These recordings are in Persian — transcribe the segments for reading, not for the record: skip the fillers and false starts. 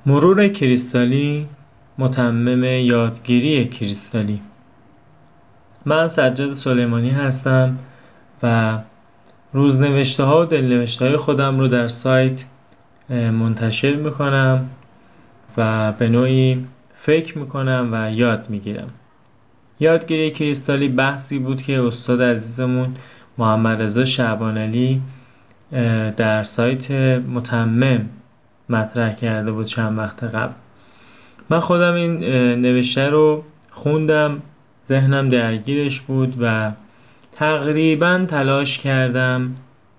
مرور کریستالی، متمم یادگیری کریستالی. من سجاد سلیمانی هستم و روزنوشته ها و دلنوشته های خودم رو در سایت منتشر میکنم و به نوعی فکر میکنم و یاد میگیرم. یادگیری کریستالی بحثی بود که استاد عزیزمون محمد رضا شعبانعلی در سایت متمم مطرح کرده بود چند وقت قبل. من خودم این نوشته رو خوندم، ذهنم درگیرش بود و تقریبا تلاش کردم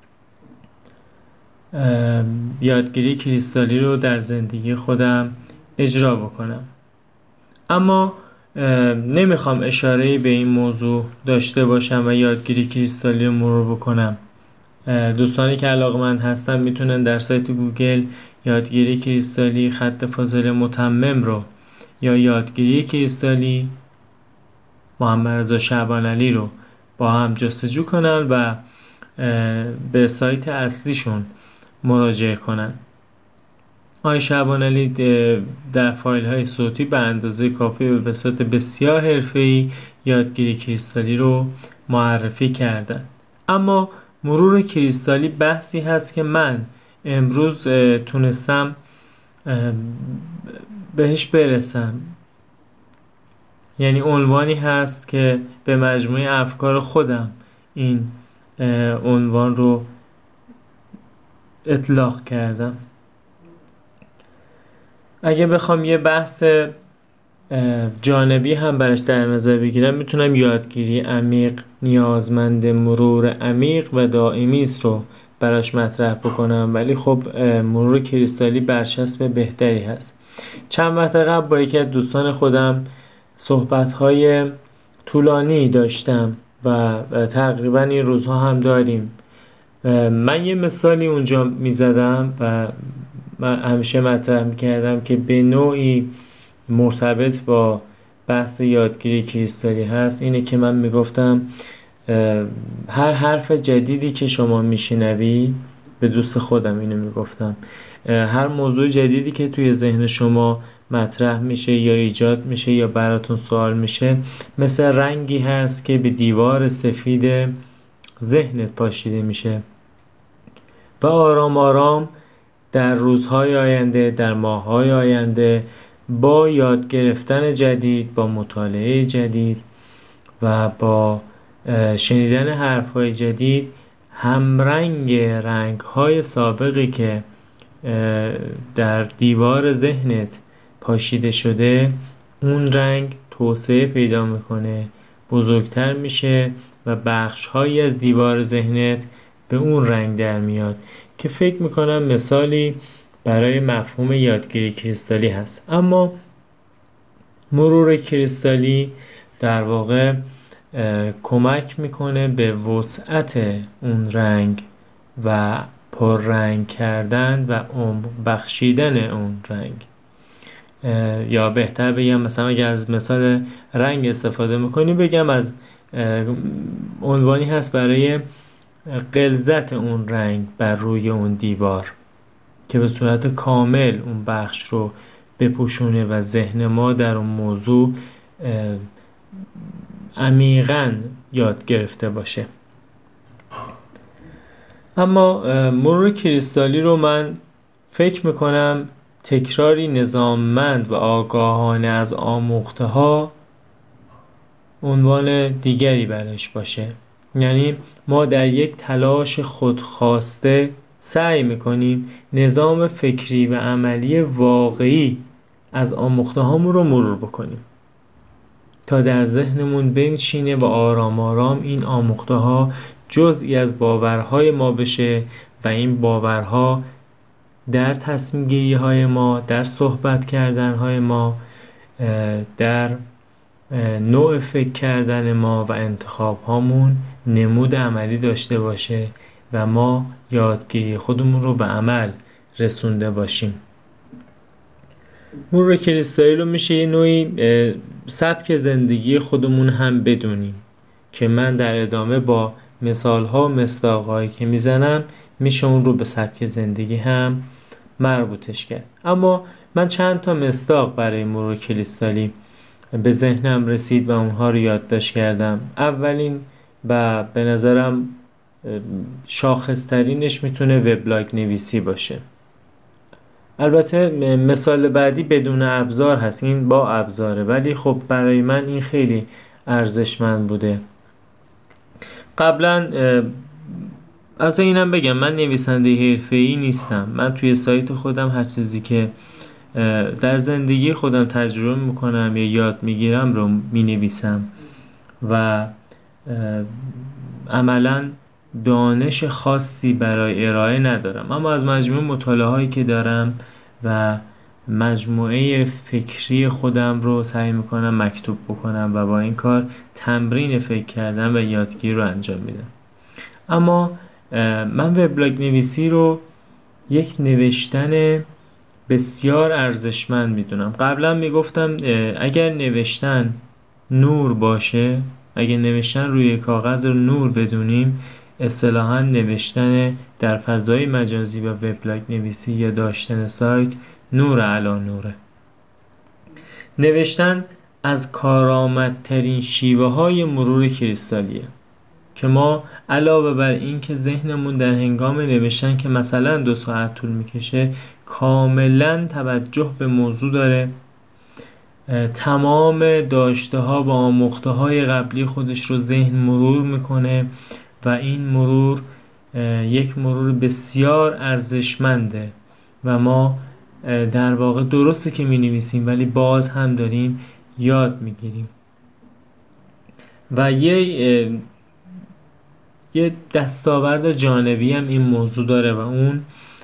یادگیری کریستالی رو در زندگی خودم اجرا بکنم. اما نمیخوام اشاره‌ای به این موضوع داشته باشم و یادگیری کریستالی رو مرور بکنم. دوستانی که علاقه‌مند هستن میتونن در سایت گوگل یادگیری کریستالی خط فاصله متمم رو یا یادگیری کریستالی محمد رضا شعبانعلی رو با هم جستجو کنن و به سایت اصلیشون مراجعه کنن. آقای شعبانعلی در فایل های صوتی به اندازه کافی و به صورت بسیار حرفه‌ای یادگیری کریستالی رو معرفی کردن. اما مرور کریستالی بحثی هست که من امروز تونستم بهش برسم. یعنی عنوانی هست که به مجموعه افکار خودم این عنوان رو اطلاق کردم. اگه بخوام یه بحث جانبی هم براش در نظر بگیرم، میتونم یادگیری عمیق نیازمند مرور عمیق و دائمی است رو براش مطرح بکنم، ولی خب مرور کریستالی برچسب بهتری هست. چند وقت قبل با یکی از دوستان خودم صحبت‌های طولانی داشتم و تقریبا این روزها هم داریم. من یه مثالی اونجا میزدم و من همیشه مطرح میکردم که به نوعی مرتبط با بحث یادگیری کریستالی هست. اینه که من میگفتم هر حرف جدیدی که شما میشنوی، به دوست خودم اینو میگفتم، هر موضوع جدیدی که توی ذهن شما مطرح میشه یا ایجاد میشه یا براتون سوال میشه، مثل رنگی هست که به دیوار سفید ذهنت پاشیده میشه و آرام آرام در روزهای آینده، در ماههای آینده، با یاد گرفتن جدید، با مطالعه جدید و با شنیدن حرفهای جدید، همرنگ رنگهای سابقی که در دیوار ذهنت پاشیده شده، اون رنگ توسعه پیدا میکنه، بزرگتر میشه و بخشهایی از دیوار ذهنت به اون رنگ در میاد که فکر میکنم مثالی برای مفهوم یادگیری کریستالی هست. اما مرور کریستالی در واقع کمک میکنه به وسعت اون رنگ و پررنگ کردن و عمق بخشیدن اون رنگ. یا بهتر بگم، مثلا اگر از مثال رنگ استفاده میکنی، بگم از عنوانی هست برای غلظت اون رنگ بر روی اون دیوار که به صورت کامل اون بخش رو بپوشونه و ذهن ما در اون موضوع عمیقاً یاد گرفته باشه. اما مرور کریستالی رو من فکر میکنم تکراری نظاممند و آگاهانه از آموخته ها عنوان دیگری برش باشه. یعنی ما در یک تلاش خودخواسته سعی میکنیم نظام فکری و عملی واقعی از آموخته هامون رو مرور بکنیم تا در ذهنمون بنشینه و آرام آرام این آموخته ها جزئی از باورهای ما بشه و این باورها در تصمیم گیری های ما، در صحبت کردن های ما، در نوع فکر کردن ما و انتخاب هامون نمود عملی داشته باشه و ما یادگیری خودمون رو به عمل رسونده باشیم. مرور کریستالی رو میشه یه نوعی سبک زندگی خودمون هم بدونیم که من در ادامه با مثال‌ها و مصداق‌هایی که میزنم میشه اون رو به سبک زندگی هم مربوطش کرد. اما من چند تا مصداق برای مرور کریستالی به ذهنم رسید و اونها رو یادداشت کردم. اولین و به نظرم شاخصترینش میتونه وبلاگ نویسی باشه. البته مثال بعدی بدون ابزار هست، این با ابزاره، ولی خب برای من این خیلی ارزشمند بوده. قبلا البته اینم بگم من نویسنده حرفه‌ای نیستم. من توی سایت خودم هر چیزی که در زندگی خودم تجربه میکنم یا یاد میگیرم رو مینویسم و عملا دانش خاصی برای ارائه ندارم، اما از مجموعه مطالعه هایی که دارم و مجموعه فکری خودم رو سعی میکنم مکتوب بکنم و با این کار تمرین فکر کردن و یادگیری رو انجام میدم. اما من وبلاگ نویسی رو یک نوشتن بسیار ارزشمند میدونم. قبلا میگفتم اگر نوشتن نور باشه، اگر نوشتن روی کاغذ رو نور بدونیم، اصطلاحاً نوشتن در فضای مجازی و وبلاگ نویسی یا داشتن سایت نور علی نوره. نوشتن از کارآمدترین شیوه های مرور کریستالیه که ما علاوه بر این که ذهنمون در هنگام نوشتن که مثلا 2 ساعت طول میکشه کاملا توجه به موضوع داره، تمام داشته ها و آموخته های قبلی خودش رو ذهن مرور میکنه و این مرور یک مرور بسیار ارزشمنده و ما در واقع درسته که می نویسیم ولی باز هم داریم یاد میگیریم. و یه دستاورد جانبی هم این موضوع داره و اون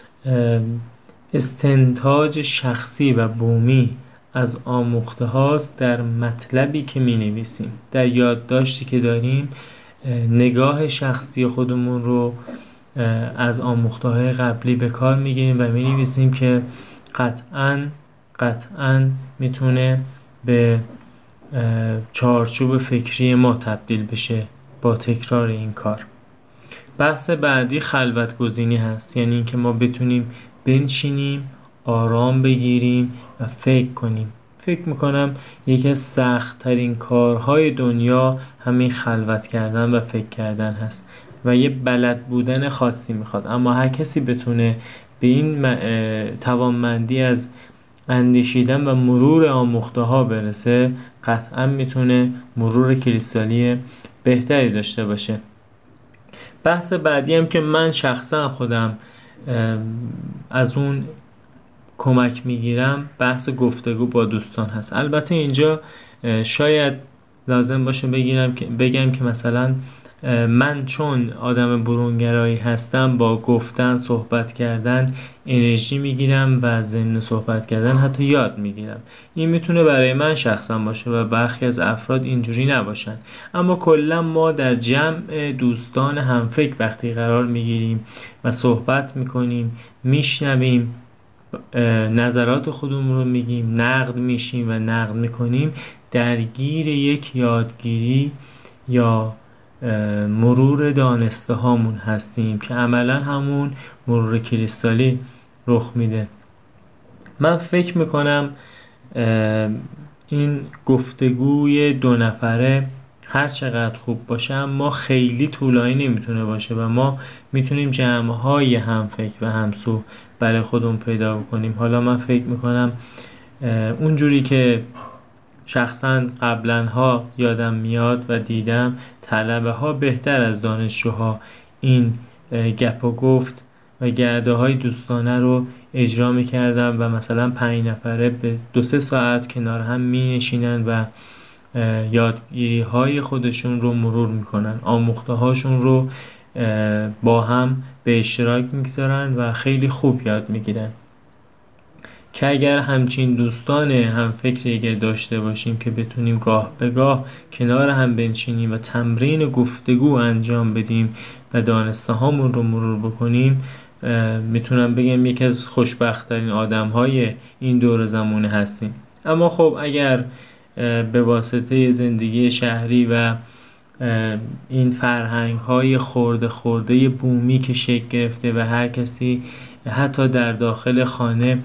استنتاج شخصی و بومی از آموخته هاست در مطلبی که می نویسیم. در یادداشتی که داریم نگاه شخصی خودمون رو از آموخته های قبلی به کار می گیریم و می نویسیم که قطعاً میتونه به چارچوب فکری ما تبدیل بشه با تکرار این کار. بحث بعدی خلوت گزینی هست، یعنی اینکه ما بتونیم بنشینیم، آرام بگیریم و فکر کنیم. فکر میکنم یکی از سخت ترین کارهای دنیا همین خلوت کردن و فکر کردن هست و یه بلد بودن خاصی میخواد، اما هر کسی بتونه به این توانمندی از اندیشیدن و مرور آموخته ها برسه قطعا میتونه مرور کریستالی بهتری داشته باشه. بحث بعدی هم که من شخصا خودم از اون کمک میگیرم بحث گفتگو با دوستان هست. البته اینجا شاید لازم باشه بگم که مثلا من چون آدم برونگرایی هستم با گفتن، صحبت کردن انرژی میگیرم و ضمن صحبت کردن حتی یاد میگیرم. این میتونه برای من شخصا باشه و برخی از افراد اینجوری نباشن، اما کلا ما در جمع دوستان همفکر وقتی قرار میگیریم و صحبت میکنیم، میشنویم، نظرات خودمون رو میگیم، نقد میشیم و نقد میکنیم، درگیر یک یادگیری یا مرور دانسته هامون هستیم که عملا همون مرور کریستالی رخ میده. من فکر میکنم این گفتگوی 2 نفره هر چقدر خوب باشه اما خیلی طولانی نمیتونه باشه و ما میتونیم جمع‌های همفکر و همسو برای خودمون پیدا بکنیم. حالا من فکر میکنم اونجوری که شخصا قبلا ها یادم میاد و دیدم طلبه ها بهتر از دانشجوها این گپ و گفت و گرده های دوستانه رو اجرا میکردن و مثلا 5 نفره به 2-3 ساعت کنار هم می نشینن و یادگیری های خودشون رو مرور میکنن، آموخته هاشون رو با هم به اشتراک میگذارن و خیلی خوب یاد میگیرن. که اگر همچین دوستان هم فکری اگر داشته باشیم که بتونیم گاه به گاه کنار هم بنشینیم و تمرین گفتگو انجام بدیم و دانسته هامون رو مرور بکنیم، میتونم بگم یکی از خوشبخت‌ترین آدم‌های این دور زمانه هستیم. اما خب اگر به واسطه زندگی شهری و این فرهنگ‌های خرده بومی که شکل گرفته و هر کسی حتی در داخل خانه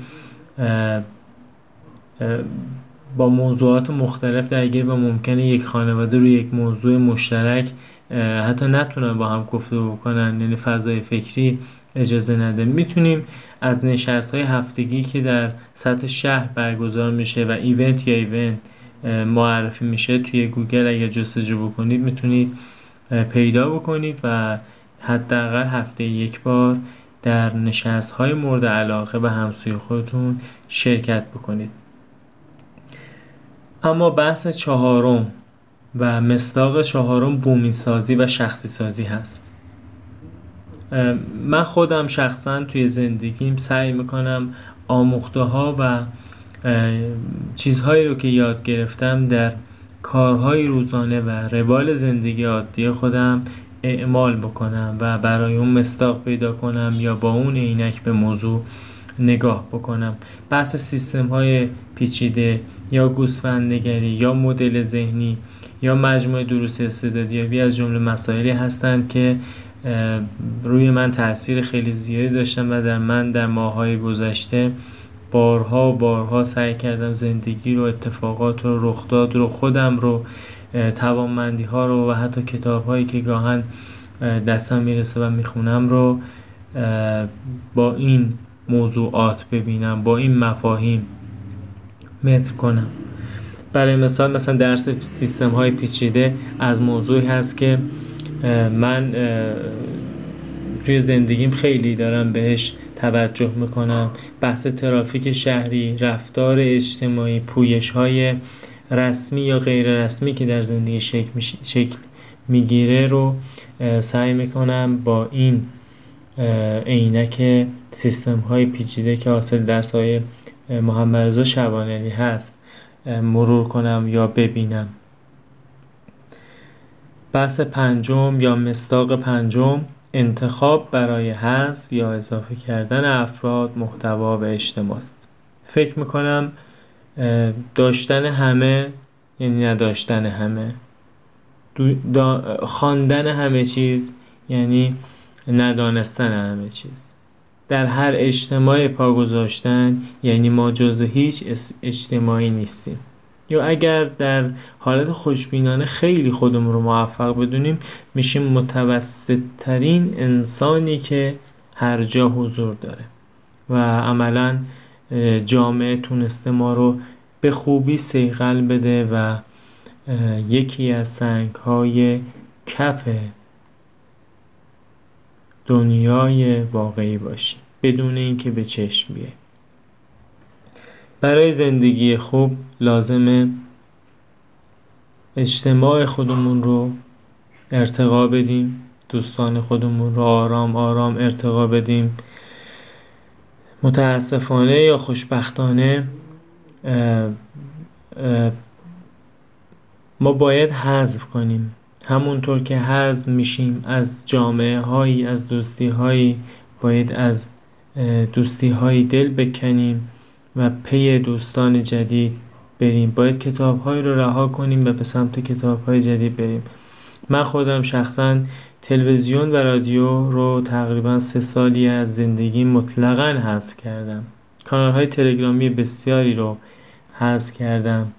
با موضوعات مختلف درگیر و ممکنه یک خانواده روی یک موضوع مشترک حتی نتونن با هم گفتگو بکنن، یعنی فضای فکری اجازه نده. میتونیم از نشست‌های هفتگی که در سطح شهر برگزار میشه و ایونت معرفی میشه توی گوگل اگر جستجو بکنید میتونید پیدا بکنید و حداقل هفته یک بار در نشست‌های مورد علاقه و همسوی خودتون شرکت بکنید. اما بحث چهارم و مصداق چهارم بومی سازی و شخصی سازی هست. من خودم شخصا توی زندگیم سعی میکنم آموخته ها و چیزهایی رو که یاد گرفتم در کارهای روزانه و روال زندگی عادی خودم اعمال بکنم و برای اون مصداق پیدا کنم یا با اون عینک به موضوع نگاه بکنم. بحث سیستم های پیچیده یا گوسفندنگری یا مدل ذهنی یا مجموعه دروس استعدادیابی از جمله مسائلی هستند که روی من تاثیر خیلی زیادی داشتن و در ماه‌های گذشته بارها سعی کردم زندگی رو، اتفاقات رو، رخداد رو، خودم رو، توانمندی ها رو و حتی کتاب هایی که گاهن دستم میرسه و میخونم رو با این موضوعات ببینم، با این مفاهیم متر کنم. برای مثلا درس سیستم های پیچیده از موضوعی هست که من توی زندگیم خیلی دارم بهش توجه میکنم. بحث ترافیک شهری، رفتار اجتماعی، پویش های رسمی یا غیر رسمی که در زندگی شکل میگیره رو سعی میکنم با این عینک سیستم های پیچیده که حاصل درس های محمد رضا شبانلی هست مرور کنم یا ببینم. بحث پنجم یا مصداق پنجم انتخاب برای حذف یا اضافه کردن افراد، محتوا و اجتماع است. فکر میکنم داشتن همه یعنی نداشتن همه، خواندن همه چیز یعنی ندانستن همه چیز، در هر اجتماعی پا گذاشتن یعنی ما جزو هیچ اجتماعی نیستیم. یا اگر در حالت خوشبینانه خیلی خودمون رو موفق بدونیم میشیم متوسط ترین انسانی که هر جا حضور داره و عملا جامعه تونسته ما رو به خوبی صیقل بده و یکی از سنگ‌های کف دنیای واقعی باشیم بدون اینکه به چشم بیه. برای زندگی خوب لازمه اجتماع خودمون رو ارتقا بدیم، دوستان خودمون رو آرام آرام ارتقا بدیم. متاسفانه یا خوشبختانه ما باید حذف کنیم. همونطور که حذف میشیم از جامعه هایی، از دوستی هایی، باید از دوستی هایی دل بکنیم و پی دوستان جدید بریم. باید کتاب هایی رو رها کنیم و به سمت کتاب های جدید بریم. من خودم شخصا تلویزیون و رادیو رو تقریبا 3 سالی از زندگی مطلقاً حذف کردم. کانال های تلگرامی بسیاری رو حذف کردم.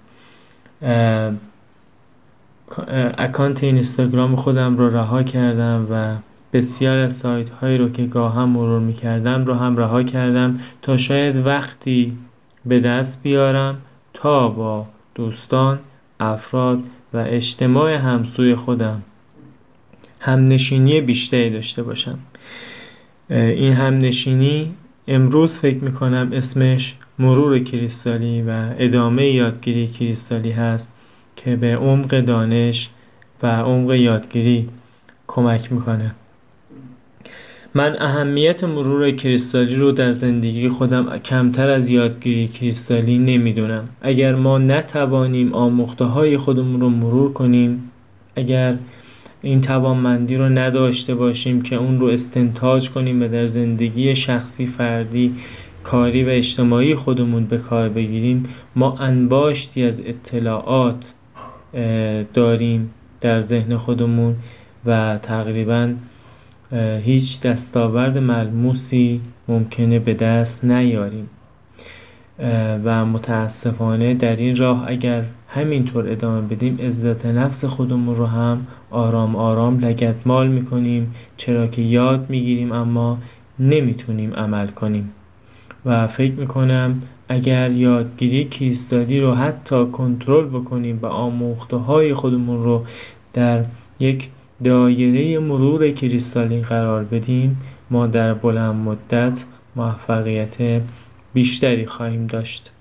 اکانت اینستاگرام خودم رو رها کردم و بسیار از سایت هایی رو که گاهم مرور میکردم رو هم رها کردم تا شاید وقتی به دست بیارم تا با دوستان، افراد و اجتماع همسوی خودم همنشینی بیشتری داشته باشم. این همنشینی امروز فکر میکنم اسمش مرور کریستالی و ادامه یادگیری کریستالی هست که به عمق دانش و عمق یادگیری کمک میکنه. من اهمیت مرور کریستالی رو در زندگی خودم کمتر از یادگیری کریستالی نمیدونم. اگر ما نتوانیم آموخته های خودمون رو مرور کنیم، اگر این توانمندی رو نداشته باشیم که اون رو استنتاج کنیم و در زندگی شخصی، فردی، کاری و اجتماعی خودمون به کار بگیریم، ما انباشتی از اطلاعات داریم در ذهن خودمون و تقریباً هیچ دستاورد ملموسی ممکنه به دست نیاریم و متاسفانه در این راه اگر همینطور ادامه بدیم عزت نفس خودمون رو هم آرام آرام لگدمال میکنیم، چرا که یاد میگیریم اما نمیتونیم عمل کنیم. و فکر میکنم اگر یادگیری کریستالی رو حتی کنترل بکنیم و آموخته های خودمون رو در یک دایره مرور کریستالی قرار بدیم، ما در بلند مدت موفقیت بیشتری خواهیم داشت.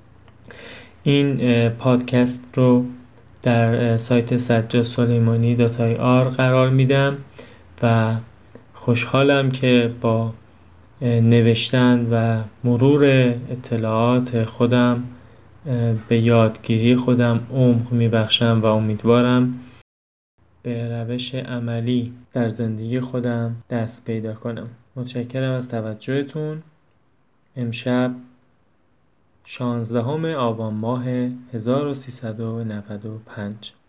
این پادکست رو در سایت sajjadsoliemani.ir قرار میدم و خوشحالم که با نوشتن و مرور اطلاعات خودم به یادگیری خودم عمق میبخشم و امیدوارم به روش عملی در زندگی خودم دست پیدا کنم. متشکرم از توجهتون. امشب 16 آبان ماه 1395